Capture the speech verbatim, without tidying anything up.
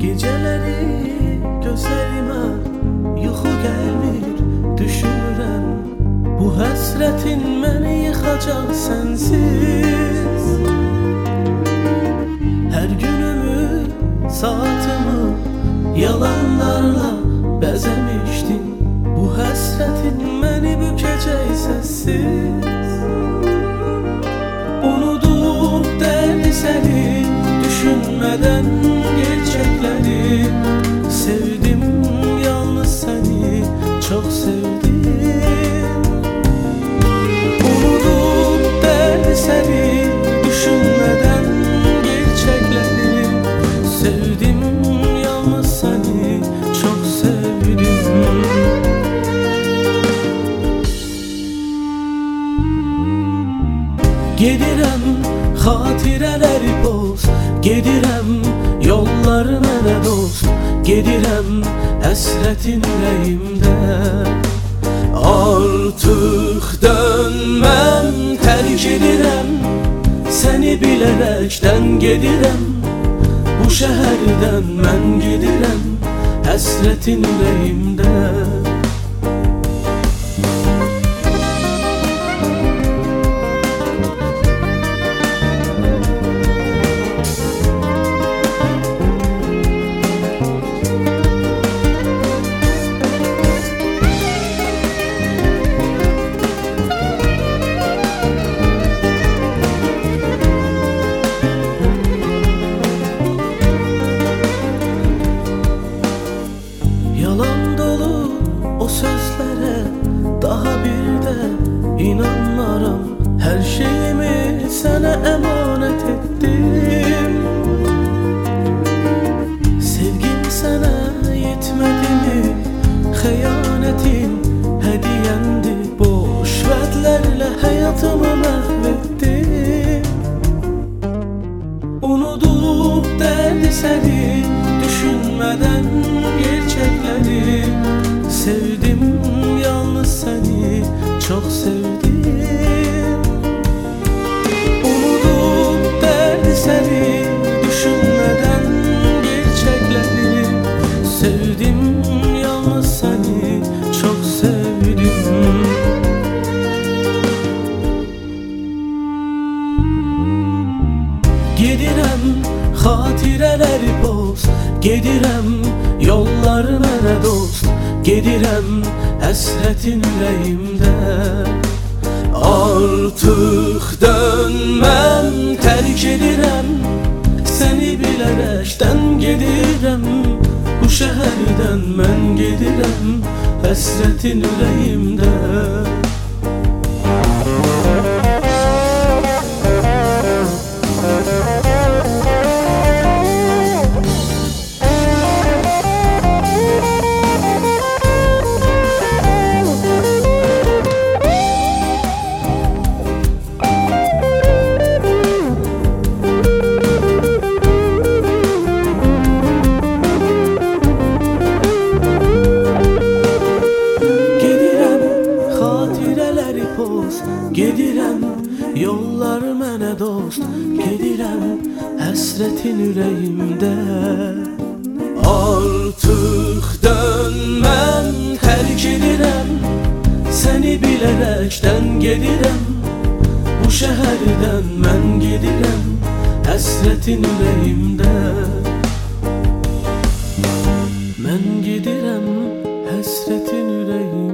Geceleri gözlerime yuxu gelmir, düşünürəm bu həsrətin məni yıxacaq sənsiz. Hər günümü, saatımı yalanlarla bəzəmişdin, bu həsrətin məni bükəcək səssiz. Unudub dərdi səni, düşünmədən gerçekleri sevdim, yalnız seni çok sevdim. Unudub derdi seni, düşünmeden gerçekleri sevdim, yalnız seni çok sevdim. Gedirəm xatirələri boz, gedirəm yolları mənə dost, gedirəm həsrətin ürəyimdə. Artıq dönməm, tərk edirəm səni bilərəkdən gedirəm. Bu şəhərdən mən gedirəm həsrətin ürəyimdə. Yalan dolu o sözlere daha bir de inanmaram. Her şeyimi sana emanet ettim. Sevgim sana yetmedi mi? Xəyanetin hediyendi. Boş vədlərlə hayatımı mahvettim. Unudub derdi seni, düşünmeden gerçekleri sevdim, yalnız seni çok sevdim. Unudub derdi seni, düşünmeden gerçekleri sevdim, yalnız seni çok sevdim. Gedirəm xatirələri boz, gedirəm yolları mənə dost, gedirəm həsrətin ürəyimdə. Artıq dönməm, tərk edirəm səni bilərəkdən gedirəm. Bu şəhərdən mən gedirəm həsrətin ürəyimdə. Gedirəm yollar mənə dost, gedirəm həsrətin ürəyimdə. Artıq dönməm, tərk edirəm səni bilərəkdən gedirəm. Bu şəhərdən mən gedirəm həsrətin ürəyimdə. Mən gedirəm həsrətin ürəyimdə.